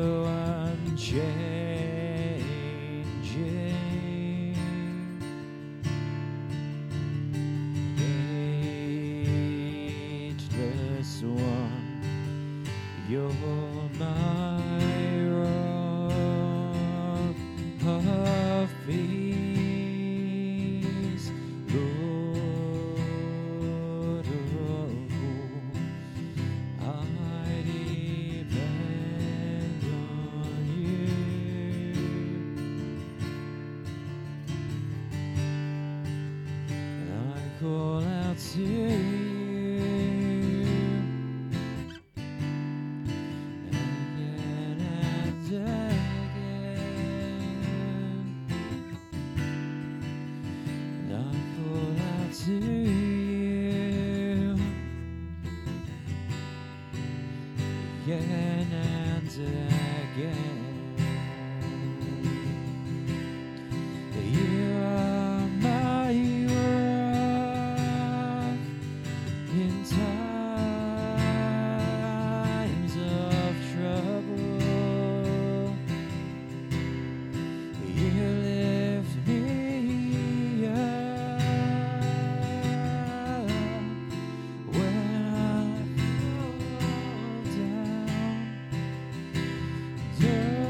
unchanging, ageless one, you're my rock of peace, Lord of all. I depend on you. And I call out to you again and again. And I call out to you again and again. You are my rock in times of trouble. You lift me up when I fall down.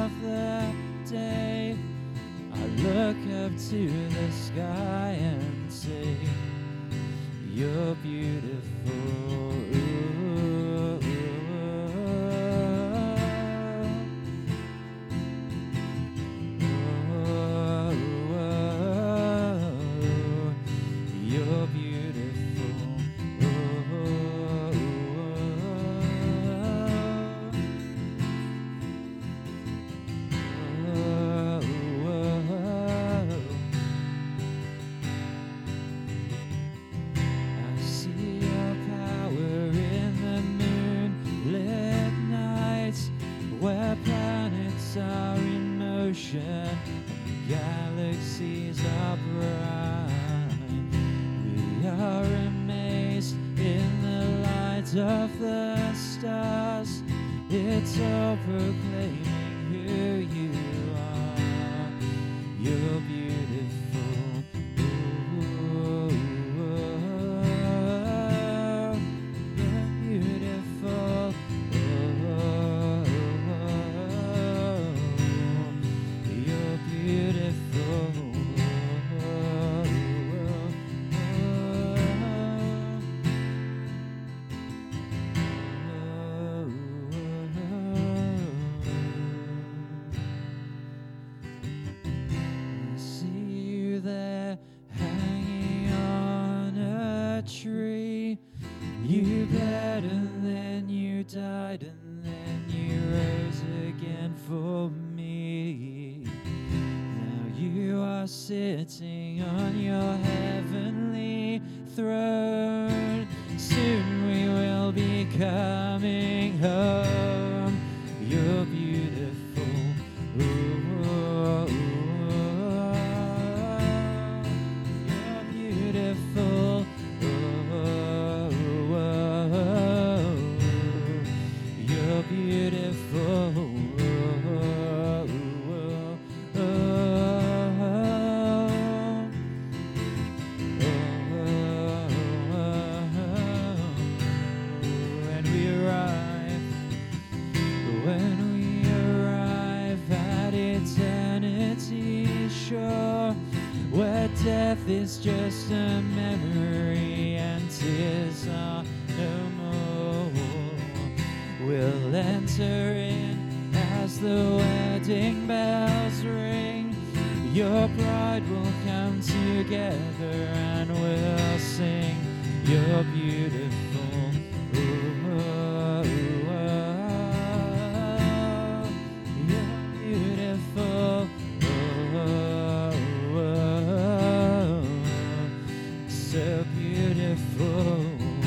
of the day, I look up to the sky and say, you're beautiful. You're beautiful. I see your power in the moonlit nights, where planets are in motion and galaxies are bright. We are amazed in the light of the stars. It's all proclaiming who you are. You're beautiful. You're beautiful. You're beautiful. I see you there hanging on a tree. You bled and then you died and then you rose again for me. Now you are sitting on your heavenly throne. Soon we will be coming home. You're beautiful. You're beautiful. You're beautiful. When we arrive at eternity's shore, where death is just a memory and tears are no more, we'll enter in as the wedding bells ring. Your bride will come together and we'll sing, you're beautiful. You're beautiful. So beautiful.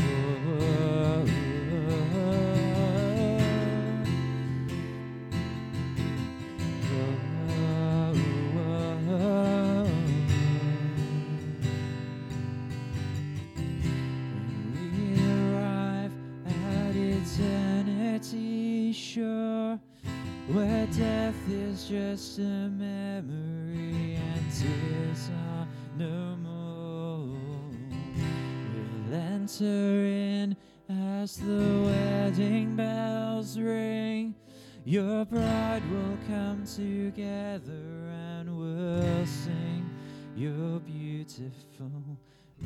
When we arrive at eternity's shore, where death is just a memory and tears are no more, we'll enter in as the wedding bells ring. Your bride will come together and we'll sing, you're beautiful.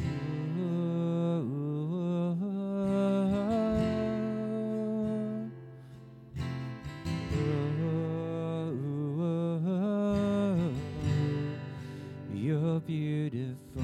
You're beautiful.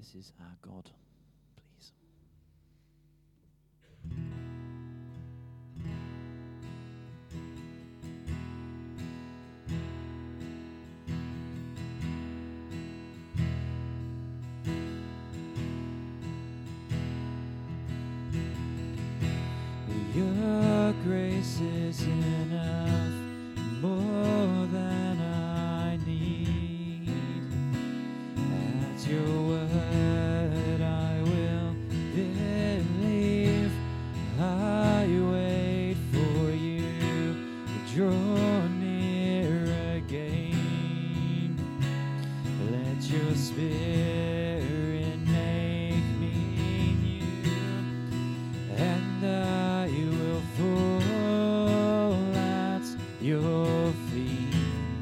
This is our God, please. Your grace is enough, more than I need. At your word I will believe. I wait for you to draw near again. Let your spirit make me new, and I will fall at your feet.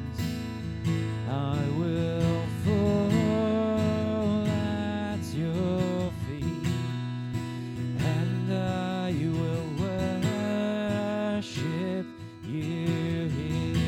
I will fall at your feet, and I will worship you here.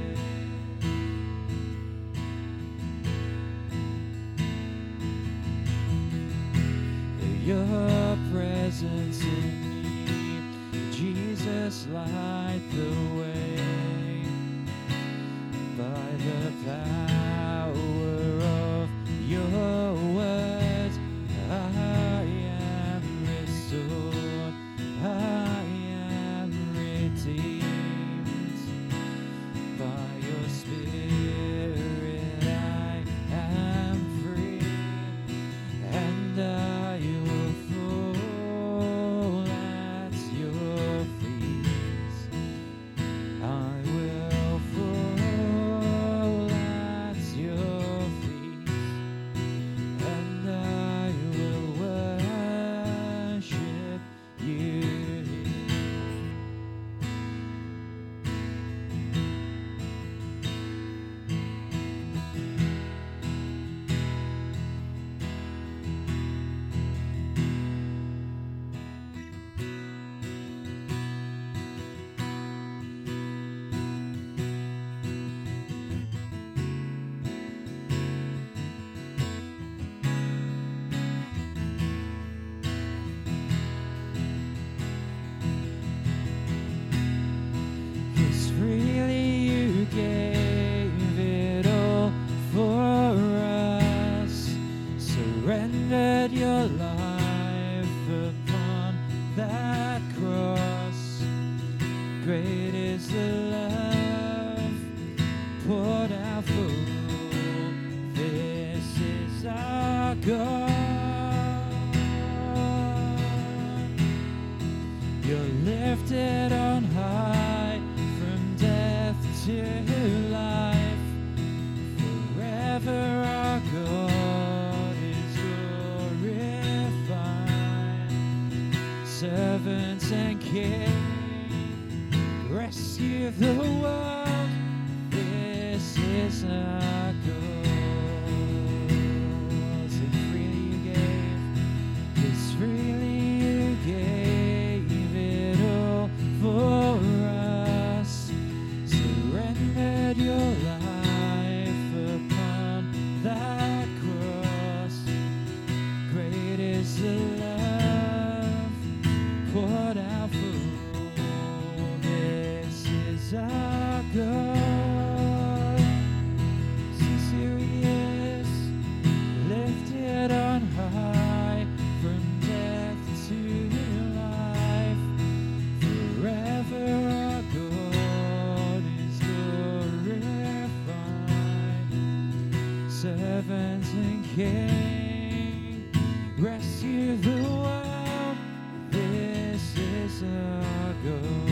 Your presence in me, Jesus, light the way. By the power of your words, I am restored, I am redeemed. By your Spirit I am free, and I will fall at your feet. I will fall at your feet, and I will worship you. Yes, freely you gave it all for us, surrendered your life upon that cross. Great is the love poured out for all. This is our God. You're lifted on high from death to life. Forever our God is glorified. Servants and king, rescue the world. This is our God. So freely you gave, yes, freely you gave it all for us. Surrendered your life upon that cross. Great is the love poured out for all. This is our God. Sincere he is, lifted on high from death to life. Forever our God is glorified. Servants and king, rescue the world. This is our God.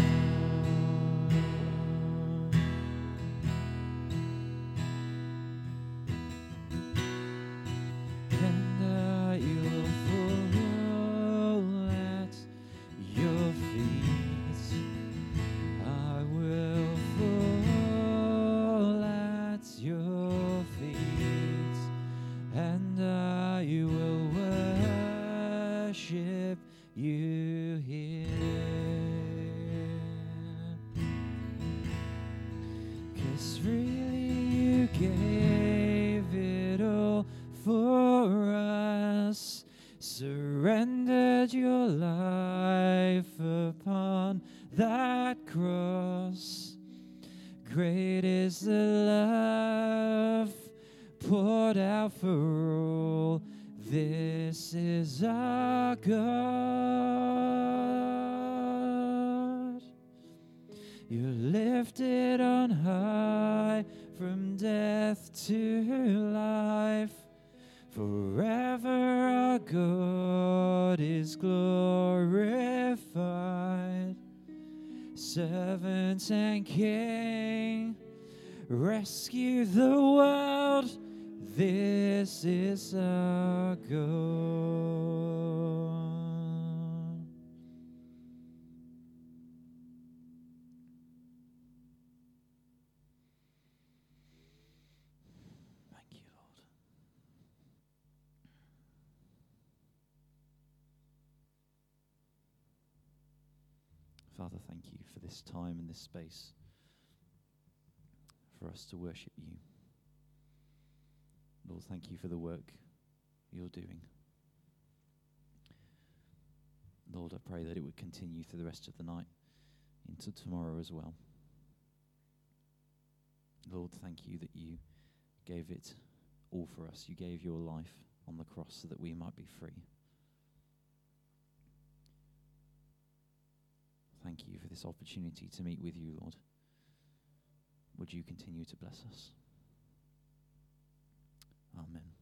And you will fall at your feet. I will fall at your feet, and I will worship surrendered your life upon that cross. Great is the love poured out for all. This is our God. You're lifted on high from death to life. Forever our God is glorified. Servant and King, rescue the world. This is our God. Thank you, Lord. Father, thank you for this time and this space for us to worship you. Lord, thank you for the work you're doing. Lord, I pray that it would continue through the rest of the night into tomorrow as well. Lord, thank you that you gave it all for us. You gave your life on the cross so that we might be free. Thank you for this opportunity to meet with you, Lord. Would you continue to bless us? Amen.